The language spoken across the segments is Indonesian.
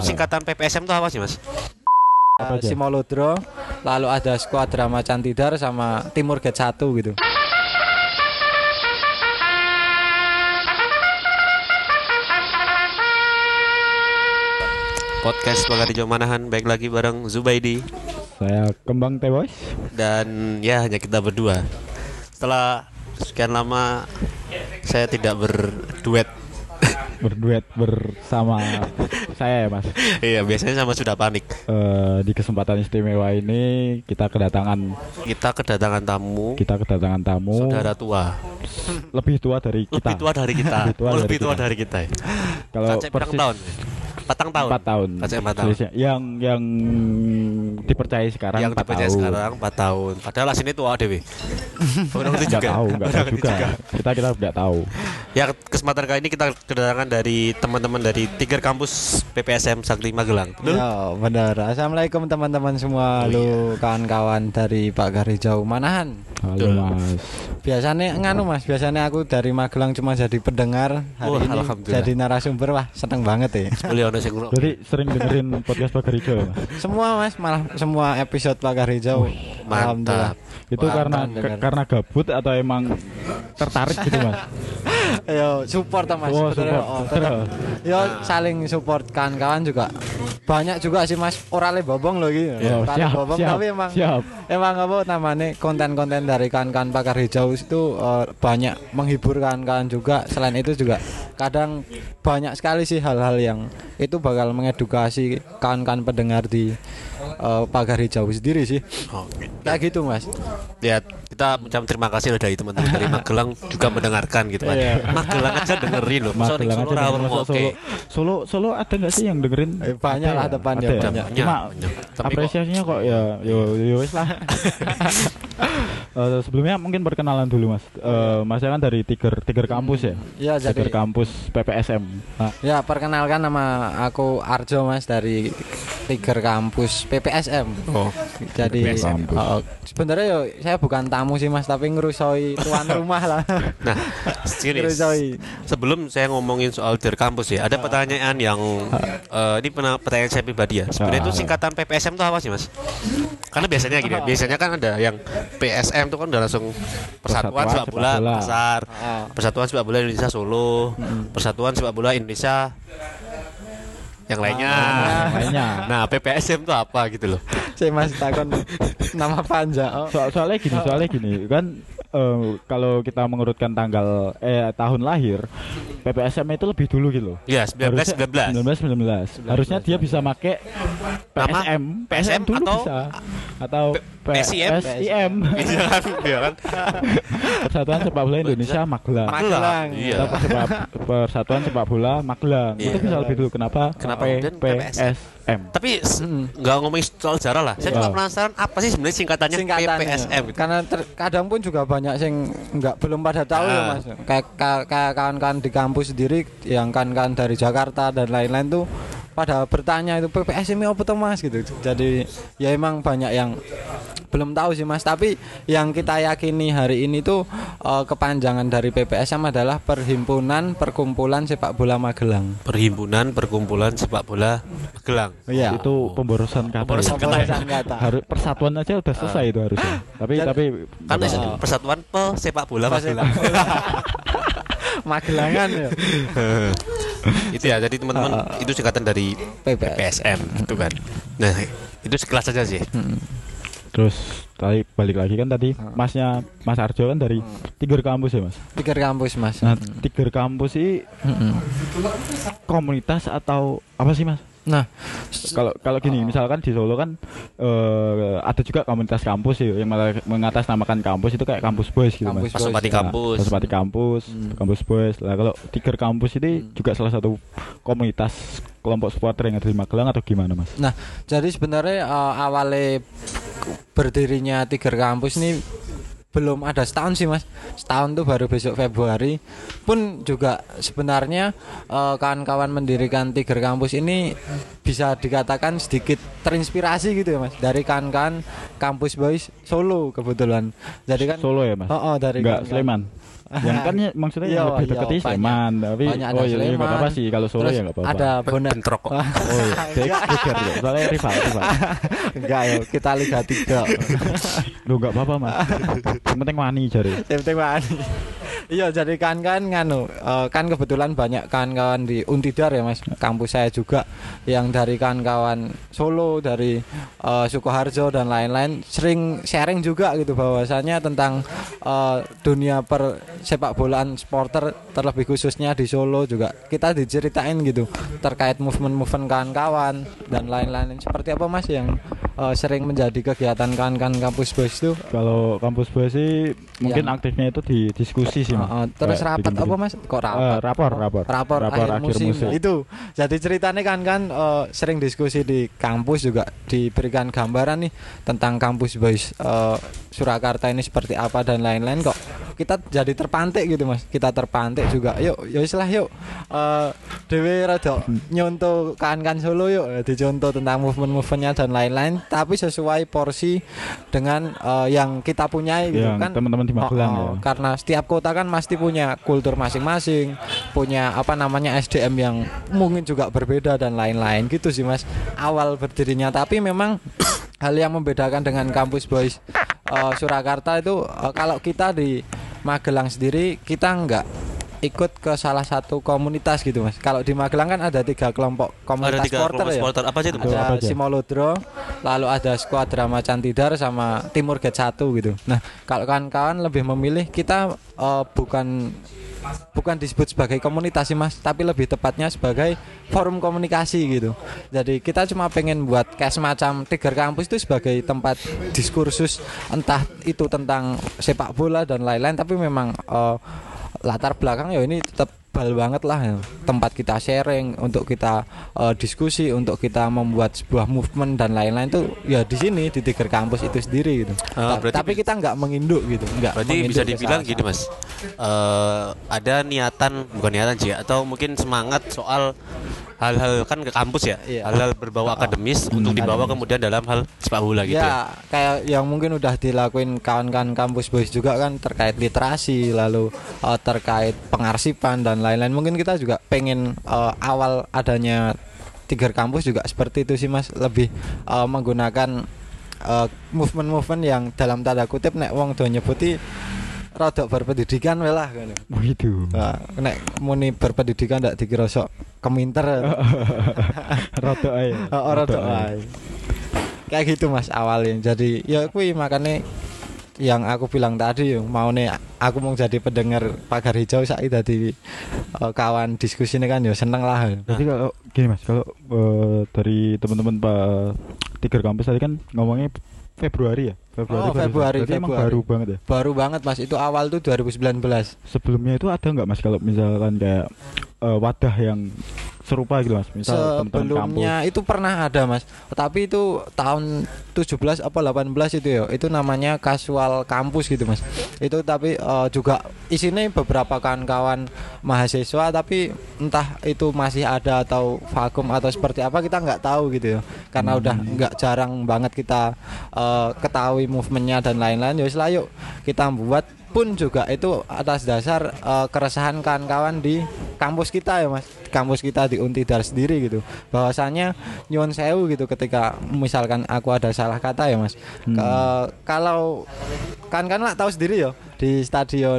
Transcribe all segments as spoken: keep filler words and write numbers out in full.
singkatan P P S M itu apa sih Mas? Uh, Simoludro, lalu ada Skuadra Macan Tidar sama Timur Gate satu gitu. Podcast Pagar Hijau Manahan, baik lagi bareng Zubaidi. Saya Kembang Teh Boys. Dan ya hanya kita berdua. Setelah sekian lama saya tidak berduet Berduet bersama saya ya Mas. Iya, biasanya sama Sudah Panik. Uh, di kesempatan istimewa ini kita kedatangan Kita kedatangan tamu Kita kedatangan tamu saudara tua. Lebih tua dari kita. Lebih tua dari kita. Lebih tua oh, dari lebih tua kita. dari kita. Ya. Kalau persis tahun. Patang tahun. empat tahun. empat tahun. Yang yang dipercaya sekarang yang empat dipercaya tahun. sekarang empat tahun. Padahal aslinya tua dewe. Orang itu Enggak juga. tahu, enggak tahu juga. juga. Kita kita enggak tahu. Ya, kesempatan kali ini kita kedatangan dari teman-teman dari tiga kampus P P S M Sakti Magelang. Betul? Ya, benar. Assalamualaikum teman-teman semua. Halo kawan-kawan dari Pagar Hijau Manahan. Halo Betul. Mas. Biasanya nganu Mas, biasanya aku dari Magelang cuma jadi pendengar. Hari Oh, ini alhamdulillah. jadi narasumber. Wah, seneng banget ya. Beliau ono sing ngrungokno. Berarti sering dengerin podcast Pagar Hijau ya, Mas? Semua Mas, malah semua episode Pagar Hijau. Alhamdulillah. Mantap. Itu Wah, karena keren, ke- keren. karena gabut atau emang tertarik gitu Mas? Yo support Mas. Oh, Sebenarnya, support. oh, tetap. Yo saling support kawan-kawan juga. Banyak juga sih Mas, orale bobong loh gitu. Oh, Orale siap, bobong siap, tapi emang siap. emang apa namanya konten-konten dari kawan-kawan Pagar Hijau itu uh, banyak menghibur kawan-kawan juga. Selain itu juga kadang banyak sekali sih hal-hal yang itu bakal mengedukasi kawan-kawan pendengar di uh, Pagar Hijau sendiri sih. Oke. Kayak gitu Mas. Ya, kita mengucapkan terima kasih loh dari teman-teman dari Magelang juga mendengarkan gitu kan. Iya. Magelang aja dengerin loh. Masa ning Magelang Solo aja ora dengerin. ono. Masuk Solo, Solo, Solo ada nggak sih yang dengerin? Eh, banyak Ada lah ya? depannya, Ada ya? banyak. Cuma Banyak. Tapi kok- apresiasinya kok ya, yo, yo wis lah. Eh, sebelumnya mungkin perkenalan dulu Mas. Eh, Mas kan dari Tiger Tiger kampus ya? Ya jadi Tiger kampus P P S M. Nah, ya perkenalkan nama aku Arjo Mas dari Tiger kampus P P S M. Oh. Jadi P P S M. oh, sebenarnya yo saya bukan tamu sih Mas, tapi ngerusoi tuan rumah lah. Nah, serius. Ngerusoi. Sebelum saya ngomongin soal dari kampus ya, ada pertanyaan yang eh, ini pernah pertanyaan saya pribadi ya. Sebenarnya itu Ah. singkatan P P S M itu apa sih, Mas? Karena biasanya gini, ya, biasanya kan ada yang P S M itu kan udah langsung Persatuan Persatuan Sepak Bola Sepak Bola. Makassar, Ah. Persatuan Sepak Bola Indonesia Solo, Persatuan Sepak Bola Indonesia yang lainnya. yang lainnya. Nah, P P S M itu apa gitu loh. Saya masih takon nama panjang. Oh. So- soalnya gini, soalnya gini kan eh, kalau kita mengurutkan tanggal eh tahun lahir P P S M itu lebih dulu gitu loh. Iya, sembilan belas sembilan belas. sembilan belas sembilan belas. Harusnya dia bisa make P S M, P S M dulu atau- bisa atau P S I M. P S I M. Iya kan, iya kan. Persatuan Sepak Bola Indonesia Magelang. Magelang. Iya. Atau Persepak- Persatuan Sepak Bola Magelang. Iya. Itu bisa lebih dulu. Kenapa? Kenapa P kemudian P S M? Tapi s- nggak ngomongin soal sejarah lah. Saya juga Iya. penasaran apa sih sebenarnya singkatannya, Singkatannya. P P S M gitu. Karena ter- kadang pun juga banyak yang nggak belum pada tahu ya Ah. Mas. Kayak ka- kayak kawan-kawan di kampus sendiri yang kawan-kawan dari Jakarta dan lain-lain tuh pada bertanya itu P P S M apa tuh Mas gitu. Jadi ya emang banyak yang belum tahu sih Mas, tapi yang kita yakini hari ini tuh eh, kepanjangan dari P P S M adalah Perhimpunan Perkumpulan Sepak Bola Magelang. Perhimpunan Perkumpulan Sepak Bola Magelang. Iya. Itu pemborosan kata. Pemborosan ya. kata. Pemborosan kata. Harus persatuan aja udah selesai itu harusnya. Tapi Dan- tapi Kan nggak ada apa-apa. Persatuan Pesepak Bola Pesepak Magelang. Magelangan ya. Itu ya, jadi teman-teman itu singkatan dari P P P S M itu kan. Nah, itu sekelas saja sih. Terus tadi balik lagi kan tadi Masnya Mas Arjo kan dari Tiger kampus ya Mas. Tiga kampus Mas. Nah, Tiger kampus sih komunitas atau apa sih Mas? Nah, Kalau kalau gini, misalkan di Solo kan eh, ada juga komunitas kampus sih yang malah mengatasnamakan kampus itu kayak kampus boys gitu Kampus Mas. Pasopati Nah, kampus. Pasopati kampus, kampus boys. Lah kalau Tiger kampus ini juga salah satu komunitas kelompok supporter yang ada di Magelang atau gimana Mas? Nah, jadi sebenarnya uh, awalnya berdirinya Tiger Kampus ini belum ada setahun sih Mas. Setahun tuh baru besok Februari. Pun juga sebenarnya uh, kawan-kawan mendirikan Tiger Kampus ini bisa dikatakan sedikit terinspirasi gitu ya Mas, dari kawan-kawan Kampus Boys Solo kebetulan. Jadi kan Solo ya Mas? Oh, oh, dari Enggak, kawan-kawan. Sleman. Yang kan ya, maksudnya Iya, yang lebih iya, dekat di banyak. Sleman, tapi Banyak ada oh iya iya, nggak Sleman. apa-apa sih kalau Solo Terus ya nggak apa-apa. ada bonek. bentrok kok. Oh iya, dek geger ya. Soalnya rival rival. Enggak ya, kita Liga tiga. Lu nggak apa-apa mas. Yang penting wani jare. Yang penting wani. Iya, jadi kan kan nganu eh, kan kebetulan banyak kawan-kawan di Untidar ya Mas, kampus saya juga yang dari kawan-kawan Solo, dari eh, Sukoharjo dan lain-lain sering sharing juga gitu bahwasanya tentang eh, dunia per sepak bolaan supporter terlebih khususnya di Solo juga kita diceritain gitu terkait movement-movement kawan-kawan dan lain-lain. Seperti apa Mas yang eh, sering menjadi kegiatan kawan-kawan kampus boys itu? Kalau kampus gue sih mungkin Yang- aktifnya itu di diskusi sih. Mas. Uh, uh, terus Kayak rapat bikin-bikin. apa Mas? Kok Eh, rapat? rapor, rapor, rapor, akhir, musim. Itu. Jadi ceritanya kan kan uh, sering diskusi di kampus juga diberikan gambaran nih tentang kampus boys uh, Surakarta ini seperti apa dan lain-lain kok. Kita jadi terpantik gitu Mas. Kita terpantik juga. Yuk, ya wis lah yuk. Uh, Dewe rada nyontoh kan-kan Solo yuk dicontoh tentang movement-movementnya dan lain-lain tapi sesuai porsi dengan uh, yang kita punyai gitu Yang kan. teman-teman di Magelang Oh, oh, ya. karena setiap kota kan pasti punya kultur masing-masing, punya apa namanya S D M yang mungkin juga berbeda dan lain-lain gitu sih Mas awal berdirinya. Tapi memang hal yang membedakan dengan kampus boys eh, Surakarta itu eh, kalau kita di Magelang sendiri kita enggak ikut ke salah satu komunitas gitu Mas. Kalau di Magelang kan ada tiga kelompok komunitas Ada tiga supporter kelompok ya. supporter. Apa aja itu? Mas? Ada Apa aja? Simoludro, lalu ada Skuadra Macan Tidar sama Timur Gate satu gitu. Nah, kalau kawan-kawan lebih memilih kita eh, bukan bukan disebut sebagai komunitas sih Mas, tapi lebih tepatnya sebagai forum komunikasi gitu. Jadi kita cuma pengen buat kayak semacam Tiger Kampus itu sebagai tempat diskursus entah itu tentang sepak bola dan lain-lain, tapi memang eh, latar belakang ya ini tetap bal banget lah ya. Tempat kita sharing untuk kita uh, diskusi untuk kita membuat sebuah movement dan lain-lain tuh ya di sini di Tiger Kampus itu sendiri gitu. Ah, Ta- berarti tapi bis- kita nggak menginduk gitu, nggak. Berarti menginduk bisa ke dibilang salah gini satu. Mas, Eh, ada niatan bukan niatan sih, atau mungkin semangat soal hal-hal kan ke kampus ya, Iya. hal-hal berbau akademis untuk dibawa kemudian dalam hal sepak bola gitu ya. Ya, kayak yang mungkin udah dilakuin kawan-kawan kampus boys juga kan terkait literasi, lalu uh, terkait pengarsipan dan lain-lain. Mungkin kita juga pengen uh, awal adanya Tiger Kampus juga seperti itu sih Mas, lebih uh, menggunakan uh, movement-movement yang dalam tanda kutip nek wong do nyebuti rada berpendidikan wae lah ngono. Begitu. Nah, nek muni berpendidikan ndak dikira sok keminter. Roto ae. Oh, rada ae. Kayak gitu Mas awalnya. Jadi ya kuwi makanya yang aku bilang tadi mau nih aku mau jadi pendengar pagar hijau saiki dadi uh, kawan diskusi ini kan ya seneng lah. Jadi kalau gini mas, kalau eh, dari teman-teman Pak Tiger Kampus tadi kan ngomongnya Februari ya? Februari. Oh, baru- Februari, berarti emang Februari. baru banget ya. Baru banget Mas, itu awal tuh dua ribu sembilan belas. Sebelumnya itu ada nggak mas kalau misalkan kayak eh, wadah yang serupa gitu mas? Misal teman-teman kampus. Sebelumnya itu pernah ada Mas, tapi itu tahun tujuh belas apa delapan belas itu ya. Itu namanya Casual Kampus gitu Mas. Itu tapi eh, juga isinya beberapa kawan-kawan mahasiswa, tapi entah itu masih ada atau vakum atau seperti apa kita nggak tahu gitu ya. Karena udah nggak jarang banget kita eh, ketahui movementnya dan lain-lain. Ya wis lah yuk kita buat, pun juga itu atas dasar eh, keresahan kawan-kawan di kampus kita ya Mas, kampus kita di Untidar sendiri gitu, bahwasanya nyuwun sewu gitu ketika misalkan aku ada salah kata ya Mas. Ke- kalau kan kan lah tahu sendiri ya di stadion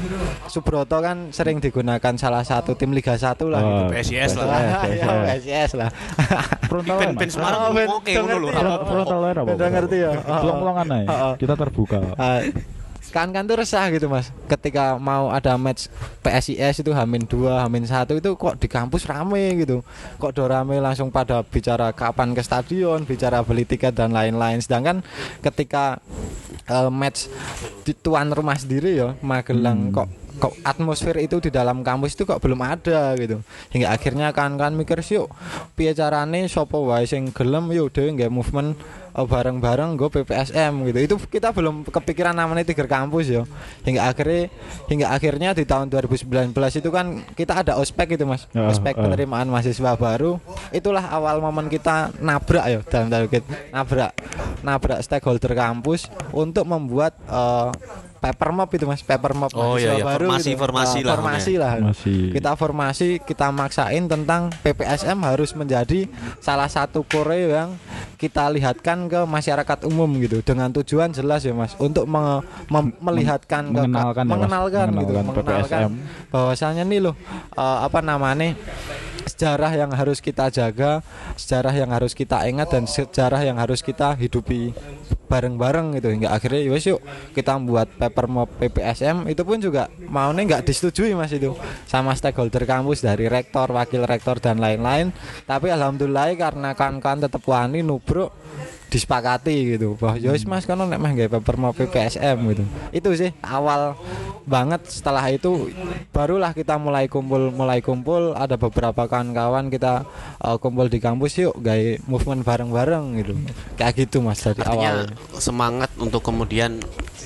Subroto kan sering digunakan salah satu tim Liga satu lah gitu. Oh, P S I S lah. Ya, P S I S lah. Frontal Pen mas. pen Semarang Oh, ben- oke ben- ngono lho. ngerti ya. Rapo- Frontal apa? Beda ngerti ya. Oh, oh. Pelong-pelongan aja. Oh, oh. Kita terbuka. Ah, kan kan tuh resah gitu Mas ketika mau ada match P S I S itu Hamin dua, Hamin satu itu kok di kampus rame gitu, kok do rame langsung pada bicara kapan ke stadion, bicara beli tiket dan lain-lain. Sedangkan ketika eh, match di tuan rumah sendiri ya Magelang, kok kok atmosfer itu di dalam kampus itu kok belum ada gitu, hingga akhirnya kan-kan mikir yuk piye carane sapa wae sing gelem yuk dhewe nggak movement eh, bareng-bareng go P P S M gitu. Itu kita belum kepikiran namanya Tiger Kampus ya, hingga akhirnya hingga akhirnya di tahun dua ribu sembilan belas itu kan kita ada ospek itu Mas, Ya, ospek eh. penerimaan mahasiswa baru. Itulah awal momen kita nabrak ya, dalam tanda kutip nabrak nabrak stakeholder kampus untuk membuat eh, paper mob itu Mas, paper mob Oh, mahasiswa iya, iya. baru Formasi- gitu. formasi Uh, lah formasi lah. Formasi. Kita formasi, kita maksain tentang P P S M harus menjadi salah satu core yang kita lihatkan ke masyarakat umum gitu dengan tujuan jelas ya Mas untuk me- mem- melihatkan ke mengenalkan ya, Mas. mengenalkan gitu, Mengenalkan P P S M. bahwasanya nih loh uh, apa namanya sejarah yang harus kita jaga, sejarah yang harus kita ingat dan sejarah yang harus kita hidupi bareng-bareng gitu hingga akhirnya yowes yuk kita membuat paper mob P P S M. Itu pun juga maunya nggak disetujui Mas itu sama stakeholder kampus dari rektor, wakil rektor dan lain-lain, tapi alhamdulillah karena kawan-kawan tetap wani nubruk disepakati gitu bahwa yowes Mas kan nek mah nggak paper mob P P S M gitu. Itu sih awal banget. Setelah itu barulah kita mulai kumpul mulai kumpul ada beberapa kawan-kawan kita uh, kumpul di kampus yuk gaya movement bareng-bareng gitu kayak gitu Mas dari Artinya awal. semangat untuk kemudian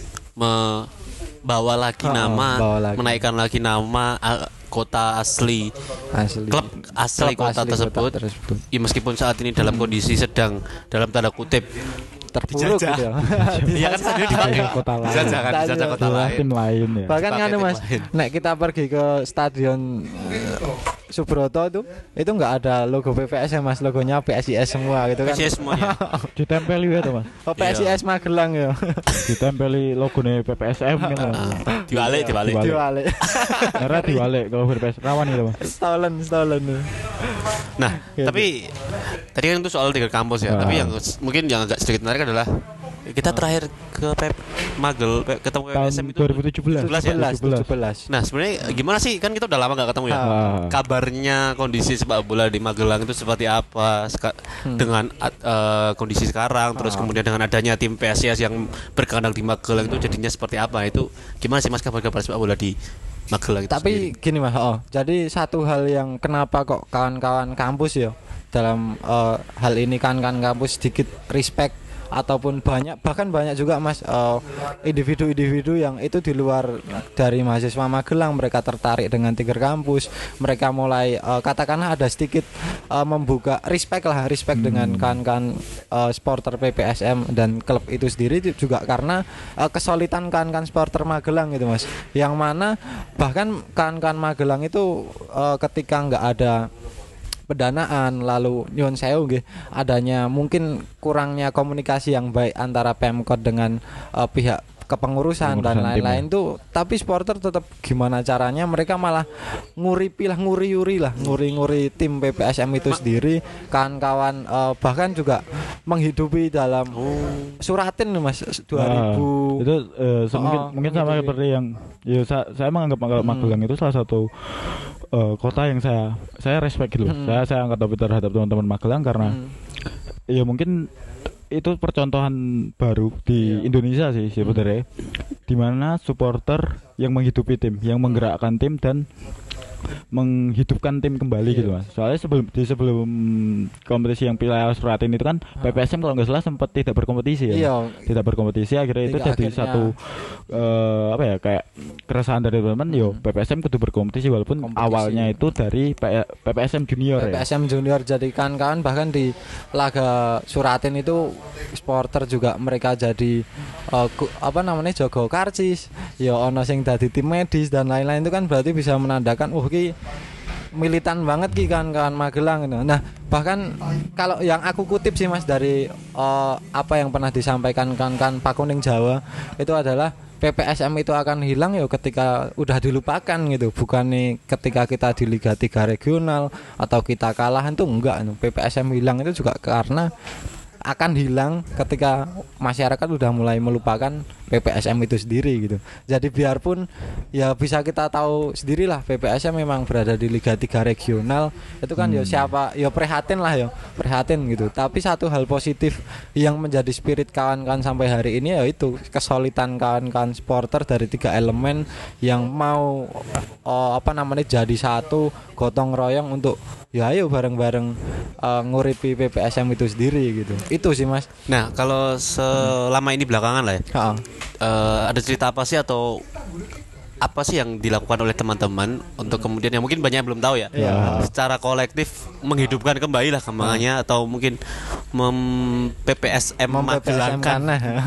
membawa lagi Oh, nama, bawa lagi. menaikkan lagi nama uh, kota asli, Asli. klub asli Klub kota asli tersebut. kota tersebut. Ya, meskipun saat ini dalam kondisi sedang dalam tanda kutip Terpuruk dijajah. gitu ya. Iya kan stadion dipakai Kota lain. dijajah kan, dijajah kota Adalah lain. tim lain ya. Bahkan Dipakai kan tim Mas, lain. nek kita pergi ke stadion eh, Subroto itu itu nggak ada logo P P S M Mas, logonya P S I S semua gitu kan. P S I S semuanya. Ditempeli ya tuh Mas. Oh, P S I S Magelang ya. Ditempeli logonya P P S M gitu. Dibalik, dibalik. Dibalik. Diwalik. Karena diwalik kalau P P S rawan gitu Mas. Stolen, stolen. Nah, Ya, tapi tadi kan itu soal tiga kampus ya. Ah. Tapi yang s- mungkin yang agak sedikit menarik adalah kita terakhir ke P P Magel P- ketemu P P S M Tahun itu dua ribu tujuh belas. tujuh belas ya? tujuh belas, tujuh belas. Nah, sebenarnya gimana sih? Kan kita udah lama gak ketemu ya. Ah. Kabarnya kondisi sepak bola di Magelang itu seperti apa seka- dengan at- eh, kondisi sekarang, terus kemudian dengan adanya tim P S I S yang berkandang di Magelang itu jadinya seperti apa? Itu gimana sih Mas kabar-kabar sepak bola di Magelang itu Tapi sendiri? gini Mas, oh, jadi satu hal yang kenapa kok kawan-kawan kampus ya dalam eh, hal ini kawan-kawan kampus sedikit respect ataupun banyak bahkan banyak juga Mas eh, individu-individu yang itu di luar dari mahasiswa Magelang mereka tertarik dengan Tiger Kampus, mereka mulai eh, katakanlah ada sedikit eh, membuka respect lah respect dengan kawan-kawan eh, supporter P P S M dan klub itu sendiri itu juga karena eh, kesulitan kawan-kawan supporter Magelang gitu Mas, yang mana bahkan kawan-kawan Magelang itu eh, ketika nggak ada pendanaan lalu nyuwun sewu nggih adanya mungkin kurangnya komunikasi yang baik antara Pemkot dengan uh, pihak kepengurusan dan Pengurusan tim lain-lain tuh, tapi supporter tetap gimana caranya mereka malah nguripi lah nguri-yuri lah nguri-nguri tim P P S M itu sendiri kawan-kawan uh, bahkan juga menghidupi dalam suratin nih Mas dua ribu Ah, itu eh, se- Oh, mungkin mungkin sama gitu. seperti yang ya saya, saya menganggap kalau Magelang itu salah satu eh, kota yang saya saya respect gitu. Hmm. Saya saya angkat topi terhadap teman-teman Magelang karena Hmm. ya mungkin itu percontohan baru di Indonesia sih sebenarnya, di mana supporter yang menghidupi tim, yang menggerakkan tim dan menghidupkan tim kembali gitu Mas. Soalnya sebelum di sebelum kompetisi yang Piala Suratin itu kan P P S M kalau nggak salah sempat tidak berkompetisi ya. Iya. Mas? Tidak berkompetisi akhirnya itu Hingga jadi akhirnya- satu eh, apa ya kayak keresahan dari teman-teman yo P P S M kudu berkompetisi walaupun Kompetisi. awalnya itu dari P- P P S M junior P P ya. S M junior jadi kawan-kawan bahkan di laga Suratin itu supporter juga mereka jadi uh, ku- apa namanya jago karcis ya ono sing dadi tim medis dan lain-lain itu kan berarti bisa menandakan uh ki militan banget ki kawan-kawan Magelang gitu. Nah bahkan kalau yang aku kutip sih Mas dari uh, apa yang pernah disampaikan kawan-kawan Pak Kuning Jawa itu adalah P P S M itu akan hilang ya ketika udah dilupakan gitu, bukan nih ketika kita di Liga tiga regional atau kita kalah itu enggak. P P S M hilang itu juga karena akan hilang ketika masyarakat udah mulai melupakan P P S M itu sendiri gitu. Jadi biarpun ya bisa kita tahu sendirilah P P S M memang berada di Liga tiga regional itu kan ya siapa ya prihatin lah ya prihatin gitu. Tapi satu hal positif yang menjadi spirit kawan-kawan sampai hari ini ya itu kesulitan kawan-kawan supporter dari tiga elemen yang mau oh, apa namanya jadi satu gotong royong untuk ya ayo bareng-bareng uh, nguripi P P S M itu sendiri gitu. Itu sih Mas. Nah, kalau selama ini belakangan lah ya, Ha. eh, ada cerita apa sih atau apa sih yang dilakukan oleh teman-teman untuk kemudian yang mungkin banyak yang belum tahu ya, Iya. secara kolektif menghidupkan kembali lah kembangannya atau mungkin mem P P S M Mem P P S M Magelangkan karena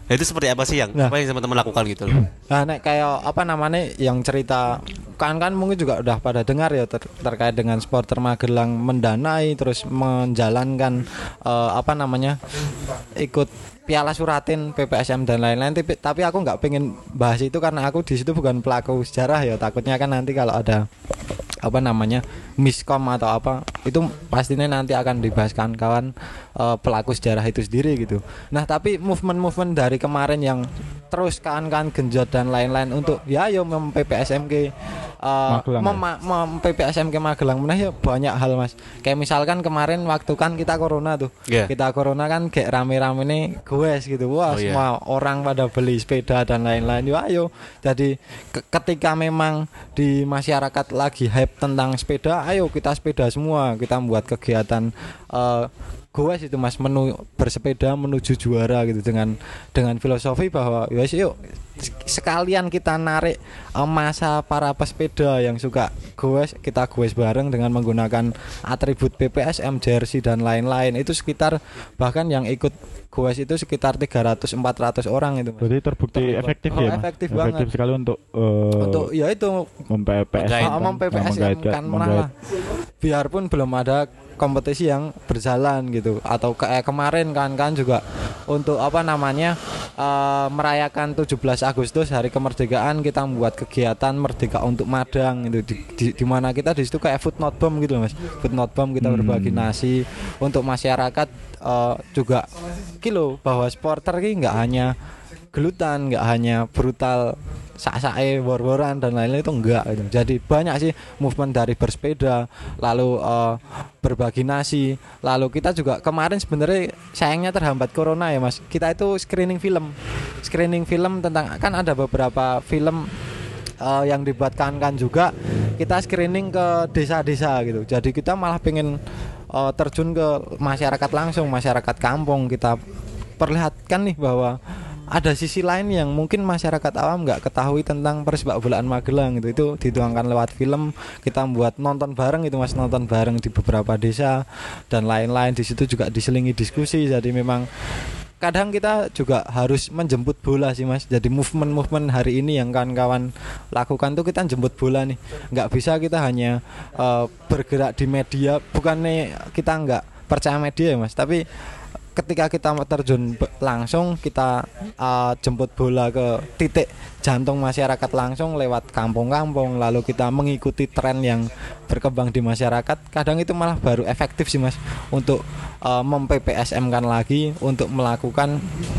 Nah, itu seperti apa sih yang Nah. apa yang teman-teman lakukan gitu loh? Nah, nek kayak apa namanya yang cerita kan kan mungkin juga udah pada dengar ya ter- terkait dengan supporter Magelang mendanai terus menjalankan eh, apa namanya ikut Piala Suratin P P S M dan lain-lain tapi, tapi aku nggak pengen bahas itu karena aku di situ bukan pelaku sejarah ya takutnya kan nanti kalau ada apa namanya miskom atau apa itu pastinya nanti akan dibahas kawan-kawan eh, pelaku sejarah itu sendiri gitu. Nah tapi movement-movement dari kemarin yang terus kawan-kawan genjot dan lain-lain untuk ya yo mem P P S M K uh, Magelang, mem, mem P P S M K Magelang meneh ya banyak hal mas. Kayak misalkan kemarin waktu kan kita corona tuh, Yeah. kita corona kan kayak rame-rame nih goes gitu, wah Oh, yeah. semua orang pada beli sepeda dan lain-lain. Yo ayo, jadi ke- ketika memang di masyarakat lagi hype tentang sepeda, ayo kita sepeda semua, kita membuat kegiatan uh, goes itu mas, menu bersepeda menuju juara gitu dengan dengan filosofi bahwa ya yuk sekalian kita narik um, masa para pesepeda yang suka goes, kita goes bareng dengan menggunakan atribut P P S M, jersey dan lain-lain. Itu sekitar bahkan yang ikut goes itu sekitar tiga ratus sampai empat ratus orang itu mas. Berarti terbukti Terlibat. efektif Oh, ya Mas? efektif banget. sekali untuk uh, Untuk ya itu mem-P P S Menggait. Ah, mem P P S M kan menang lah. Biarpun belum ada kompetisi yang berjalan gitu atau kayak kemarin kan kan juga untuk apa namanya uh, merayakan tujuh belas Agustus hari kemerdekaan kita membuat kegiatan Merdeka untuk Madang itu di, di, di mana kita di situ kayak food not bomb gitu loh mas, food not bomb kita Hmm. berbagi nasi untuk masyarakat uh, juga kilo bahwa supporter ini nggak hanya gelutan, nggak hanya brutal sak-sae war-waran dan lain-lain itu enggak gitu. Jadi banyak sih movement dari bersepeda lalu uh, berbagi nasi, lalu kita juga kemarin sebenarnya sayangnya terhambat corona ya mas, kita itu screening film screening film tentang kan ada beberapa film uh, yang dibuatkan kan juga kita screening ke desa-desa gitu. Jadi kita malah pengen uh, terjun ke masyarakat langsung, masyarakat kampung, kita perlihatkan nih bahwa ada sisi lain yang mungkin masyarakat awam nggak ketahui tentang persepak bolaan Magelang gitu. Itu dituangkan lewat film, kita membuat nonton bareng itu mas, nonton bareng di beberapa desa dan lain-lain. Di situ juga diselingi diskusi. Jadi memang kadang kita juga harus menjemput bola sih mas. Jadi movement-movement hari ini yang kawan-kawan lakukan tuh kita jemput bola nih. Nggak bisa kita hanya uh, bergerak di media. Bukannya kita nggak percaya media ya mas, tapi ketika kita terjun langsung kita uh, jemput bola ke titik jantung masyarakat langsung lewat kampung-kampung, lalu kita mengikuti tren yang berkembang di masyarakat, kadang itu malah baru efektif sih mas untuk uh, mem-P P S M kan lagi untuk melakukan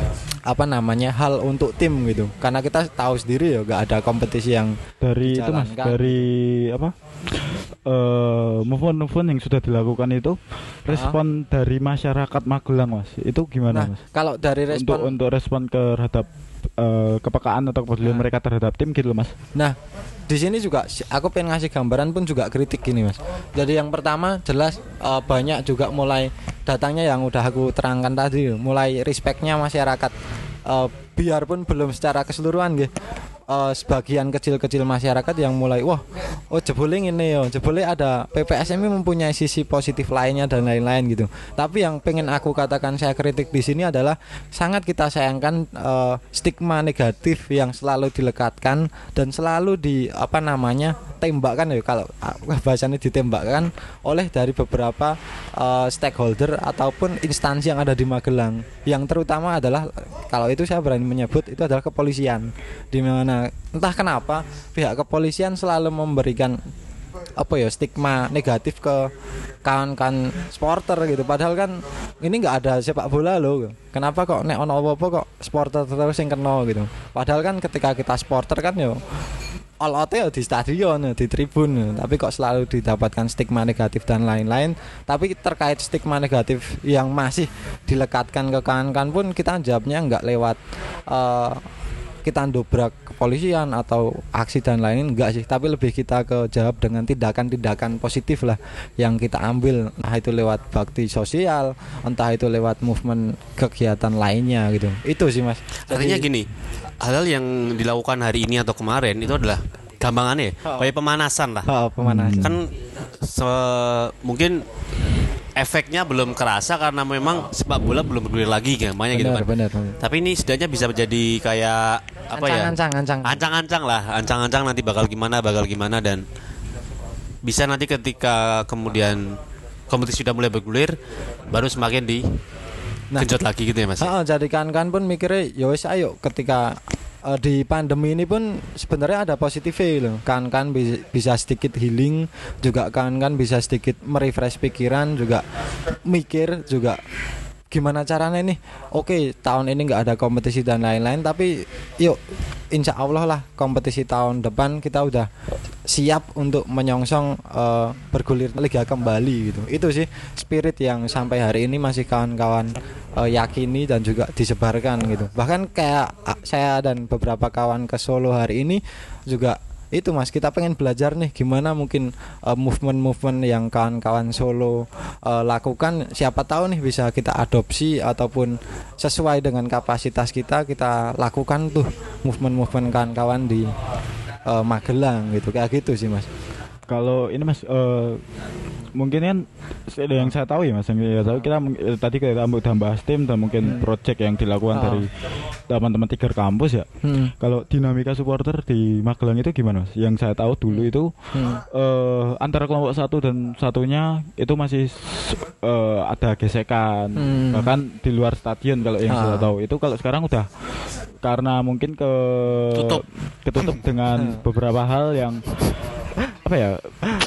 apa namanya hal untuk tim gitu, karena kita tahu sendiri ya gak ada kompetisi yang dari itu mas, dijalankan. dari apa uh, movement-movement yang sudah dilakukan itu respon dari masyarakat Magelang mas, itu gimana Nah, mas? kalau dari Untuk respon untuk respon terhadap uh, kepekaan atau kepedulian Nah. mereka terhadap tim gitu loh mas. Nah, di sini juga si- aku pengen ngasih gambaran pun juga kritik gini mas. Jadi yang pertama jelas uh, banyak juga mulai datangnya yang udah aku terangkan tadi, mulai respectnya masyarakat. Uh, biarpun belum secara keseluruhan gitu. Uh, sebagian kecil-kecil masyarakat yang mulai wah oh jebule ini yo jebule ada P P S M ini mempunyai sisi positif lainnya dan lain-lain gitu. Tapi yang pengen aku katakan saya kritik di sini adalah sangat kita sayangkan uh, stigma negatif yang selalu dilekatkan dan selalu di apa namanya tembakkan ya, kalau uh, bahasanya ditembakkan oleh dari beberapa uh, stakeholder ataupun instansi yang ada di Magelang, yang terutama adalah kalau itu saya berani menyebut itu adalah kepolisian, di mana entah kenapa pihak kepolisian selalu memberikan apa ya stigma negatif ke kawan-kawan supporter gitu, padahal kan ini nggak ada sepak bola loh, kenapa kok nek ono apa-apa kok supporter terus yang kena gitu, padahal kan ketika kita supporter kan yo all out ya di stadion, di tribun, tapi kok selalu didapatkan stigma negatif dan lain-lain. Tapi terkait stigma negatif yang masih dilekatkan ke kawan-kawan pun kita jawabnya nggak lewat uh, kita dobrak kepolisian atau aksi dan lain enggak sih, tapi lebih kita ke jawab dengan tindakan-tindakan positif lah yang kita ambil, entah itu lewat bakti sosial, entah itu lewat movement kegiatan lainnya gitu. Itu sih mas. Artinya Jadi- gini, hal-hal yang dilakukan hari ini atau kemarin itu adalah gampangannya Oh. kayak pemanasan lah. Oh, pemanasan. Kan se- mungkin efeknya belum kerasa karena memang sepak bola belum bergulir lagi gampangnya gitu kan. Benar, benar. Tapi ini setidaknya bisa menjadi kayak apa ya? Ancang, ancang, Ancang-ancang lah, ancang-ancang nanti bakal gimana, bakal gimana dan bisa nanti ketika kemudian kompetisi sudah mulai bergulir baru semakin di Nah, genjot lagi gitu ya Mas. Heeh, jadi kan-kan pun mikirnya ya wis ayo ketika uh, di pandemi ini pun sebenarnya ada positifnya loh. Kan-kan bisa, bisa sedikit healing, juga kan-kan bisa sedikit merefresh pikiran, juga mikir juga gimana caranya nih. Oke, tahun ini nggak ada kompetisi dan lain-lain, tapi yuk insya Allah lah kompetisi tahun depan kita udah siap untuk menyongsong uh, bergulir liga kembali gitu. Itu sih spirit yang sampai hari ini masih kawan-kawan uh, yakini dan juga disebarkan gitu. Bahkan kayak uh, saya dan beberapa kawan ke Solo hari ini juga itu Mas, kita pengen belajar nih gimana mungkin uh, movement-movement yang kawan-kawan Solo uh, lakukan, siapa tahu nih bisa kita adopsi ataupun sesuai dengan kapasitas kita kita lakukan tuh movement-movement kawan-kawan di uh, Magelang gitu, kayak gitu sih Mas. Kalau ini Mas uh, mungkin kan yang saya tahu ya Mas, yang saya tahu kita eh, tadi kita udah bahas tim dan mungkin hmm. project yang dilakukan oh. dari teman-teman tiga kampus ya. Hmm. Kalau dinamika supporter di Magelang itu gimana Mas? Yang saya tahu dulu itu hmm. uh, antara kelompok satu dan satunya itu masih uh, ada gesekan, hmm. bahkan di luar stadion kalau yang ah. saya tahu. Itu kalau sekarang udah karena mungkin ke tutup ketutup dengan beberapa hal yang apa ya,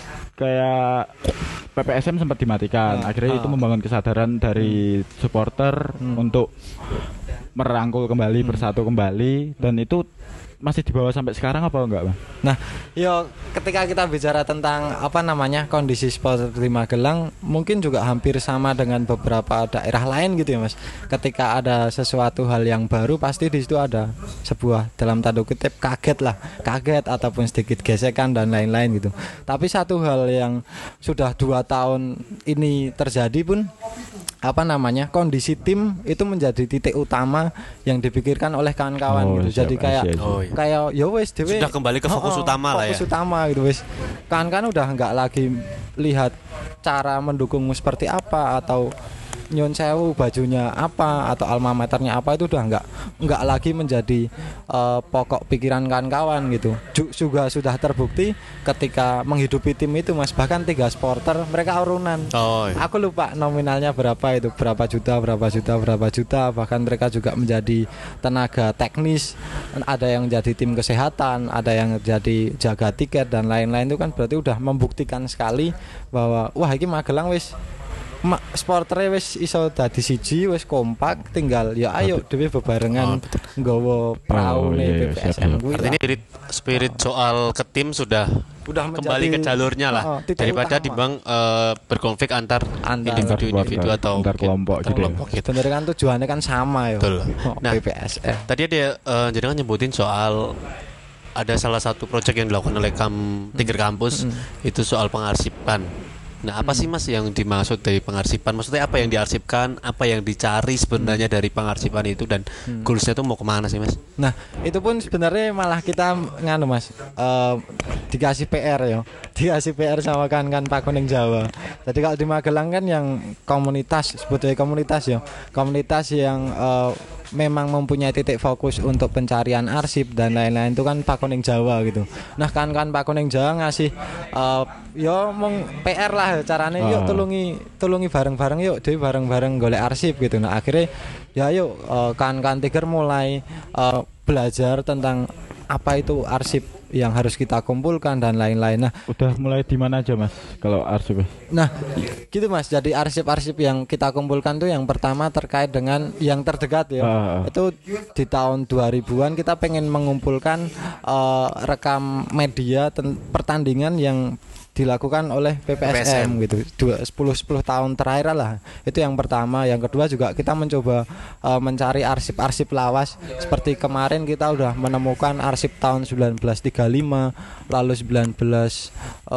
kayak P P S M sempat dimatikan. Ah, akhirnya ah. itu membangun kesadaran dari supporter hmm. untuk merangkul kembali, hmm. bersatu kembali, dan itu masih dibawa sampai sekarang apa enggak, Bang? Nah, yo ketika kita bicara tentang apa namanya kondisi supporter di Magelang, mungkin juga hampir sama dengan beberapa daerah lain gitu ya, Mas. Ketika ada sesuatu hal yang baru, pasti di situ ada sebuah dalam tanda kutip kaget lah, kaget ataupun sedikit gesekan dan lain-lain gitu. Tapi satu hal yang sudah dua tahun ini terjadi pun apa namanya kondisi tim itu menjadi titik utama yang dipikirkan oleh kawan-kawan oh, gitu. Jadi kayak oh, iya. kayak ya wes dewe sudah kembali ke fokus oh, utama fokus lah ya. Fokus utama gitu wes. Kan-kan udah enggak lagi lihat cara mendukungmu seperti apa atau nyon sewu bajunya apa atau alma maternya apa, itu udah enggak enggak lagi menjadi uh, pokok pikiran kawan-kawan gitu. Juga sudah terbukti ketika menghidupi tim itu Mas, bahkan tiga supporter mereka urunan. Oh, iya. Aku lupa nominalnya berapa itu, berapa juta, berapa juta, berapa juta, bahkan mereka juga menjadi tenaga teknis, ada yang jadi tim kesehatan, ada yang jadi jaga tiket dan lain-lain. Itu kan berarti udah membuktikan sekali bahwa wah iki Magelang wis Ma, sporternya wis iso dadi siji, wis kompak, tinggal ya ayo dhewe bebarengan nggawa perahu nih P P S M kuwi. Artinya spirit, spirit soal ke tim sudah udah kembali ke jalurnya lah, oh, daripada timbang uh, berkonflik antar, antar individu-individu atau antar kelompok gitu. gitu. Bener kan tujuannya kan sama ya. Betul. Nah, P P S M. Tadi ada uh, jadi kan nyebutin soal ada salah satu proyek yang dilakukan oleh Kam Tiger Kampus, hmm. itu soal pengarsipan. Nah, apa hmm. sih Mas yang dimaksud dari pengarsipan? Maksudnya apa yang diarsipkan, apa yang dicari sebenarnya hmm. dari pengarsipan itu, dan hmm. goalsnya itu mau kemana sih Mas? Nah, itu pun sebenarnya malah kita nganu Mas, uh, dikasih P R ya, dikasih P R sama kan-kan Pak Kuning Jawa. Jadi kalau di Magelang kan yang komunitas, sebetulnya komunitas ya, komunitas yang uh, memang mempunyai titik fokus untuk pencarian arsip dan lain-lain itu kan Pak Kuning Jawa gitu. Nah kan kan Pak Kuning Jawa ngasih uh, yo mong P R lah caranya, yuk tulungi tulungi bareng-bareng yuk dhewe bareng-bareng golek arsip gitu. Nah akhirnya ya yuk uh, kan-kan Tiger mulai uh, belajar tentang apa itu arsip yang harus kita kumpulkan dan lain-lain. Nah, udah mulai di mana aja Mas kalau arsip? Nah, gitu Mas. Jadi arsip-arsip yang kita kumpulkan tuh yang pertama terkait dengan yang terdekat ya. Uh. Itu di tahun dua ribuan kita pengen mengumpulkan uh, rekam media ten- pertandingan yang dilakukan oleh P P S M, P P S M gitu. sepuluh sepuluh tahun terakhir lah. Itu yang pertama. Yang kedua juga kita mencoba uh, mencari arsip-arsip lawas. Seperti kemarin kita udah menemukan arsip tahun sembilan belas tiga puluh lima, lalu sembilan belas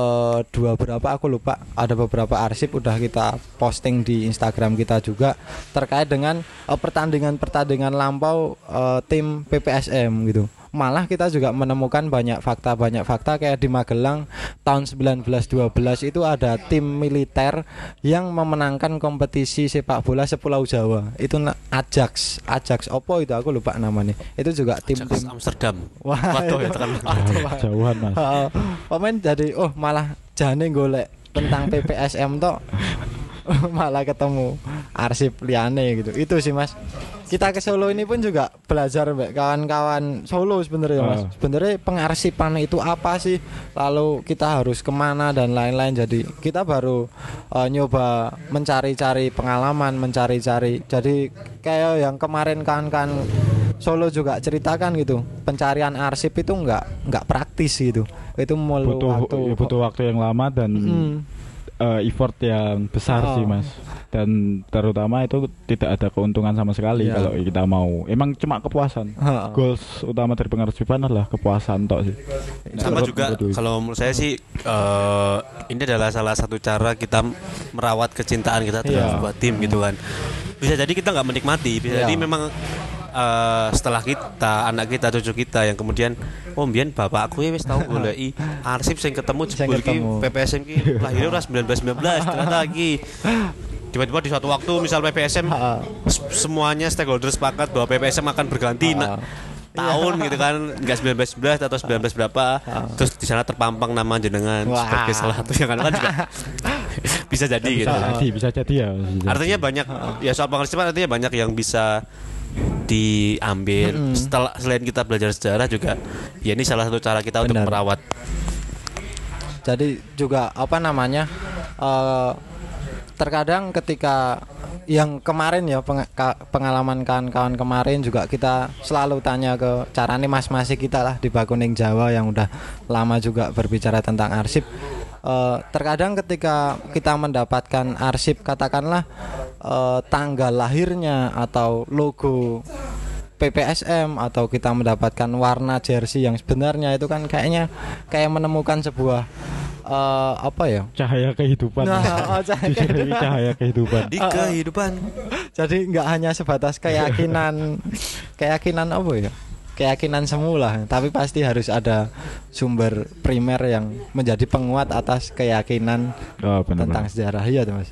dua berapa aku lupa. Ada beberapa arsip udah kita posting di Instagram kita juga terkait dengan uh, pertandingan-pertandingan lampau uh, tim P P S M gitu. malah kita juga menemukan banyak fakta banyak fakta kayak di Magelang tahun sembilan belas dua belas itu ada tim militer yang memenangkan kompetisi sepak bola sepulau Jawa. Itu Ajax, Ajax opo itu aku lupa namanya. Itu juga tim-tim Amsterdam. Wah, Waduh ya tekan. Jauhan Mas. Uh, pemain jadi oh malah jane golek tentang P P S M toh malah ketemu arsip liane gitu. Itu sih Mas. Kita ke Solo ini pun juga belajar mbak kawan-kawan Solo sebenarnya Mas. Uh. Sebenarnya pengarsipan itu apa sih? Lalu kita harus kemana dan lain-lain. Jadi kita baru uh, nyoba mencari-cari pengalaman, mencari-cari. Jadi kayak yang kemarin kawan-kawan Solo juga ceritakan gitu, pencarian arsip itu enggak enggak praktis gitu. Itu butuh waktu ya, butuh waktu yang lama dan hmm. uh, effort yang besar Oh. sih Mas. Dan terutama itu tidak ada keuntungan sama sekali Ya. kalau kita mau. Emang cuma kepuasan. Ha. Goals utama dari pengarsipan adalah kepuasan tok sih. Sama Menurut- juga menurut Dwi. kalau menurut saya sih eh, ini adalah salah satu cara kita merawat kecintaan kita terhadap Iya. sebuah tim gitu kan. Bisa jadi kita nggak menikmati, bisa Iya. jadi memang eh, setelah kita, anak kita, cucu kita yang kemudian oh mbiyen bapakku ya wis tau goleki arsip sing ketemu Sing jebul iki ketemu. P P S M ki lahirnya ora sembilan belas sembilan belas ternyata iki tiba-tiba di suatu waktu misal P P S M Ha. s- semuanya stakeholder sepakat bahwa P P S M akan berganti Ha. nah, tahun gitu kan nggak sembilan belas sebelas atau sembilan belas berapa terus di sana terpampang nama jenengan Wah. sebagai salah satu yang kan juga bisa jadi gitu. bisa jadi, bisa jadi ya. Bisa jadi. Artinya banyak ya soal pengarsipan artinya banyak yang bisa diambil setelah selain kita belajar sejarah juga ya ini salah satu cara kita untuk Benar. merawat. Jadi juga apa namanya eh, terkadang ketika yang kemarin ya peng- ka- pengalaman kawan-kawan kemarin juga kita selalu tanya ke carane mas-masi kita lah di Bakuning Jawa yang udah lama juga berbicara tentang arsip. Eh, terkadang ketika kita mendapatkan arsip katakanlah eh, tanggal lahirnya atau logo P P S M atau kita mendapatkan warna jersey yang sebenarnya itu kan kayaknya kayak menemukan sebuah eh, apa ya? Cahaya kehidupan. Nah, oh, cahaya Dijadikan kehidupan. cahaya kehidupan. Di kehidupan Jadi nggak hanya sebatas keyakinan keyakinan apa ya? Keyakinan semula, tapi pasti harus ada sumber primer yang menjadi penguat atas keyakinan Oh, benar. tentang sejarah iya tuh Mas.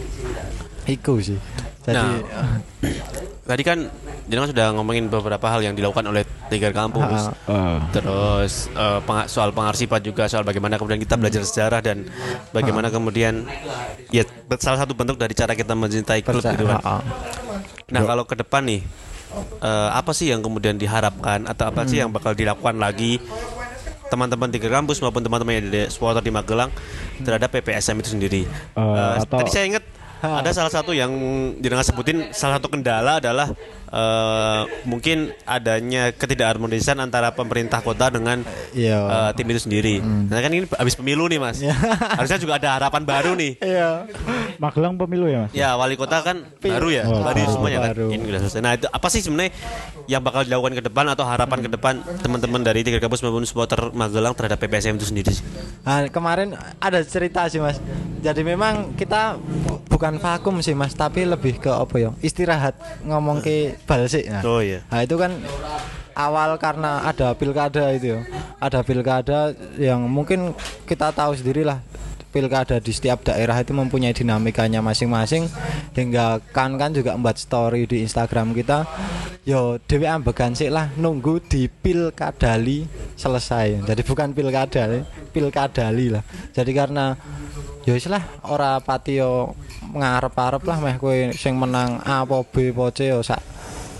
Iku sih. Jadi Nah. tadi kan jenengan sudah ngomongin beberapa hal yang dilakukan oleh Tiga Kampus. Ha. Ah. Terus eh, peng- soal pengarsipan juga soal bagaimana kemudian kita belajar sejarah dan bagaimana kemudian ya be- salah satu bentuk dari cara kita mencintai klub percaya- gitu kan. ha, ha. Nah kalau ke depan nih eh, apa sih yang kemudian diharapkan atau apa sih yang bakal dilakukan lagi teman-teman Tiga Kampus maupun teman-teman yang di supporter di Magelang terhadap P P S M itu sendiri. Eh, Eh, atau- Tadi saya ingat ada salah satu yang jenengan sebutin salah satu kendala adalah eh, mungkin adanya ketidakharmonisan antara pemerintah kota dengan Iya. eh, tim itu sendiri. Nah kan ini habis pemilu nih Mas. Harusnya juga ada harapan baru nih. Iya. Magelang pemilu ya Mas? Ya wali kota kan baru ya, Oh, baru baru. semuanya kan. Baru. Ini udah selesai. Nah itu apa sih sebenarnya yang bakal dilakukan ke depan atau harapan ke depan teman-teman dari Tiga Kampus maupun supporter Magelang terhadap P P S M itu sendiri sih? Nah, kemarin ada cerita sih Mas. Jadi memang kita bu- bukan vakum sih Mas, tapi lebih ke apa ya? Istirahat ngomong ke balsik. Nah. Oh iya. Nah, itu kan awal karena ada pilkada itu ya. Ada pilkada yang mungkin kita tahu sendirilah. Pilkada di setiap daerah itu mempunyai dinamikanya masing-masing hingga kan kan juga membuat story di Instagram kita yo dewe ambegan sik lah nunggu di pilkadali selesai. Jadi bukan pilkada, pilkadali lah. Jadi karena yo wis lah ora pati yo ngarep-arep lah meh kowe sing menang A apa B apa C yo sak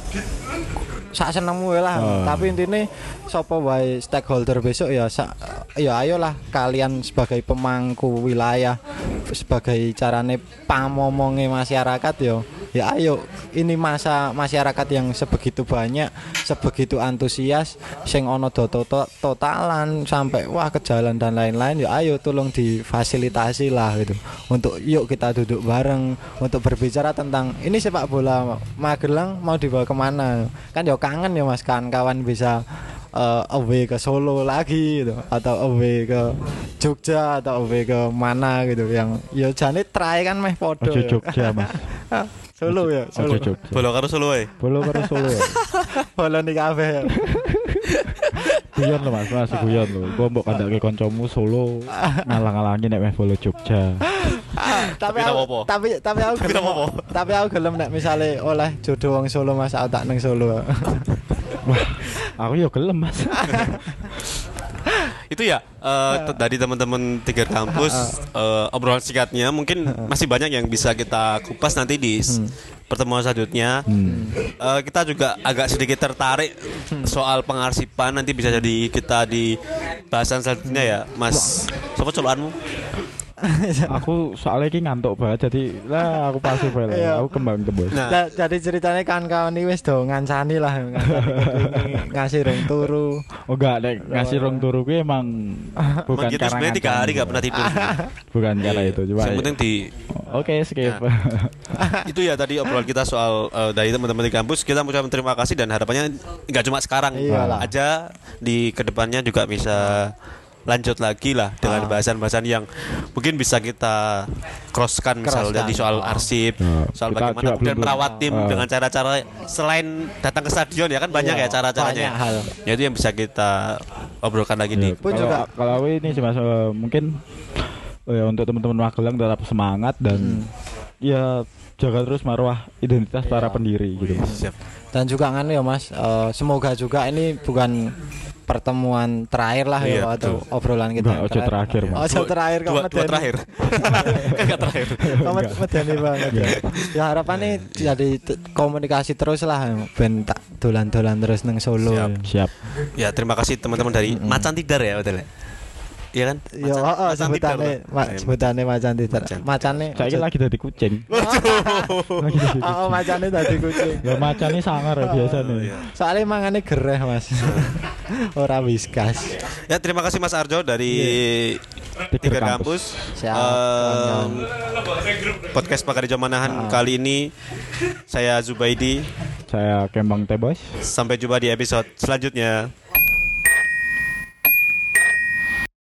sak senengmu wae lah. Oh. Tapi intine sapa wae stakeholder besok ya sak ya ayolah kalian sebagai pemangku wilayah sebagai carane pamomonge masyarakat yo ya ayo ini masa masyarakat yang sebegitu banyak sebegitu antusias sing ono do to- to- totalan sampai wah ke jalan dan lain-lain ya ayo tolong difasilitasi lah gitu untuk yuk kita duduk bareng untuk berbicara tentang ini sepak bola Magelang mau dibawa kemana kan ya kangen ya Mas kawan-kawan bisa uh, away ke Solo lagi gitu atau away ke Jogja atau away ke mana gitu yang ya jane try kan meh podo Ojo ya. Jogja Mas. Solo ya Ojo Solo Jogja. Bolo karo Solo wae. Bolo karo Solo ya. Bolo nih kafe ya. Guyon lho Mas, masih guyon lho. Kok mbok kandake kancamu Solo ngalang-alangi nek meh bolo Jogja. tapi Tapi aku, apa? tapi tapi aku Tapi gelem apa? tapi aku gelem nek misale oleh jodoh wong Solo Mas aku tak nang Solo. Wah, aku yo gelem Mas. Itu ya eh, t- dari teman-teman tiga kampus eh, obrolan singkatnya mungkin masih banyak yang bisa kita kupas nanti di s- pertemuan selanjutnya. Eh, kita juga agak sedikit tertarik soal pengarsipan, nanti bisa jadi kita di bahasan selanjutnya ya Mas. Sopo colokanmu? Aku soalnya iki ngantuk banget jadi lah aku pasif wae Iya. lah. Aku kembang kembang. Nah, Ja- jadi ceritanya kawan-kawan ini wis do ngancani lah ngancani ngasih rong turu. Oh enggak, nek ngasih rong turu kuwi emang bukan gitu karena sebenarnya tiga ngancam. hari gak pernah tidur. Bukan karena itu cuma Yang penting di oke skip. itu ya tadi obrolan kita soal eh, dari teman-teman di kampus. Kita mengucapkan terima kasih dan harapannya nggak cuma sekarang Iyalah. aja, di kedepannya juga bisa lanjut lagi lah dengan bahasan-bahasan yang mungkin bisa kita crosskan, misalnya Crosskan. di soal Oh. arsip, Ya, soal kita bagaimana juga kemudian belum- merawat tim Ah. dengan cara-cara selain datang ke stadion ya kan banyak Iya, ya cara-caranya. banyak hal. Ya itu yang bisa kita obrolkan lagi di Ya, Pun kalau juga. kalau aku ini sih Mas eh, mungkin eh, ya untuk teman-teman Magelang tetap semangat dan ya jaga terus marwah identitas para pendiri gitu. Siap. Dan juga kan ya Mas, eh, semoga juga ini bukan pertemuan terakhir lah Iya, ya atau obrolan kita. Nggak, ojo terakhir, Mas. Ojo terakhir kok Dua, dua terakhir. Enggak terakhir. Kamu medeni banget. Ya harapannya jadi t- komunikasi terus lah ben tak dolan-dolan terus nang Solo. Siap. Siap. Ya terima kasih teman-teman dari Macan Tidar ya betul ya. Iya kan? Ya, Macan- oh, oh, Macan Tidar, sebutannya, Pak. ma, Iya. sebutannya macan tidak. Macan. Macane. Saya lagi dari kucing. Lagi dadi Oh, oh, macane tadi kucing. Ya macan ini sangar ya biasa nih. Soalnya mangane gereh Mas. Ora whiskas. Ya terima kasih Mas Arjo dari Tiga Tiga Kampus. Kampus. Siap, Em, podcast Pakar Jamanahan kali ini saya Zubaidi. Saya Kembang Teh Bos. Sampai jumpa di episode selanjutnya.